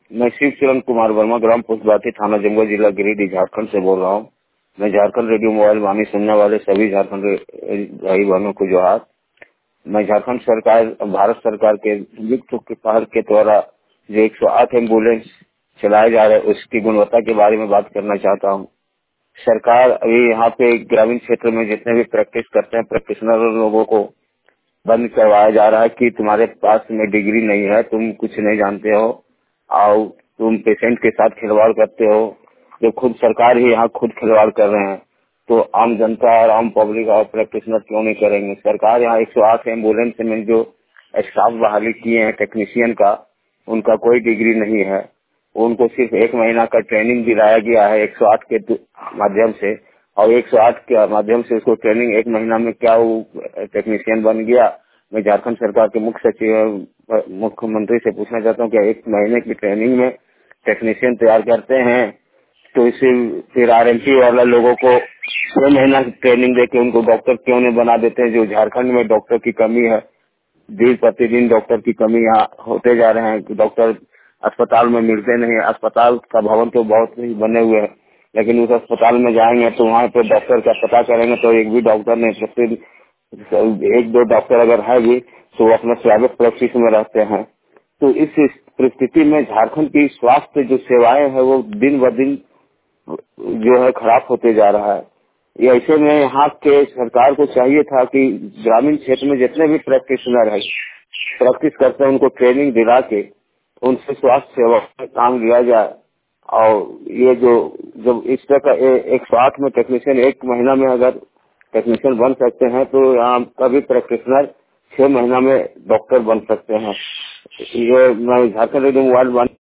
मैं शिव किरण कुमार वर्मा, ग्राम पुष्पवाटी, थाना जमुआ, जिला गिरिडीह, झारखंड से बोल रहा हूँ। मैं झारखंड रेडियो मोबाइल वाणी सुनने वाले सभी झारखंड भाई बहनों को जोहार। मैं झारखंड सरकार, भारत सरकार के संयुक्त पहल के द्वारा जो 108 एम्बुलेंस चलाए जा रहे हैं उसकी गुणवत्ता के बारे में बात करना चाहता हूँ। सरकार अभी यहाँ पे ग्रामीण क्षेत्र में जितने भी प्रैक्टिस करते हैं प्रैक्टिशनर लोगों को बंद करवाया जा रहा है कि तुम्हारे पास में डिग्री नहीं है, तुम कुछ नहीं जानते हो और तुम पेशेंट के साथ खिलवाड़ करते हो। जो खुद सरकार ही यहाँ खुद खिलवाड़ कर रहे हैं तो आम जनता और आम पब्लिक और प्रैक्टिशनर क्यों नहीं करेंगे। सरकार यहाँ 108 एम्बुलेंस में जो स्टाफ बहाली किए हैं टेक्नीशियन का, उनका कोई डिग्री नहीं है। उनको सिर्फ 1 महीना का ट्रेनिंग दिलाया गया है 108 के माध्यम से, और 108 के माध्यम से उसको ट्रेनिंग 1 महीना में क्या वो टेक्नीशियन बन गया। मैं झारखंड सरकार के मुख्य सचिव मुख्यमंत्री से पूछना चाहता हूँ कि 1 महीने की ट्रेनिंग में टेक्नीशियन तैयार करते हैं तो इसे फिर आरएमपी वाला लोगों को 6 महीना की ट्रेनिंग देके उनको डॉक्टर क्यों नहीं बना देते हैं। जो झारखंड में डॉक्टर की कमी है, दिन प्रतिदिन डॉक्टर की कमी यहाँ होते जा रहे हैं। डॉक्टर अस्पताल में मिलते नहीं। अस्पताल का भवन तो बहुत ही बने हुए हैं, लेकिन उस अस्पताल में जाएंगे तो वहाँ पे डॉक्टर का पता करेंगे तो एक भी डॉक्टर नहीं, प्रतिदिन 1-2 डॉक्टर अगर है भी तो वो अपना प्राइवेट प्रैक्टिस में रहते हैं। तो इस परिस्थिति में झारखंड की स्वास्थ्य जो सेवाएं है वो दिन ब दिन जो है खराब होते जा रहा है। ये ऐसे में यहाँ के सरकार को चाहिए था कि ग्रामीण क्षेत्र में जितने भी प्रैक्टिशनर है प्रैक्टिस करते हैं उनको ट्रेनिंग दिला के उनसे स्वास्थ्य सेवा में काम लिया जाए। और ये जो जब इस तरह 108 में टेक्नीशियन 1 महीना में अगर टेक्नीशियन बन सकते हैं तो यहाँ कभी प्रैक्टिशनर 6 महीना में डॉक्टर बन सकते हैं। ये मैं झारखंड रेडियो मोबाइल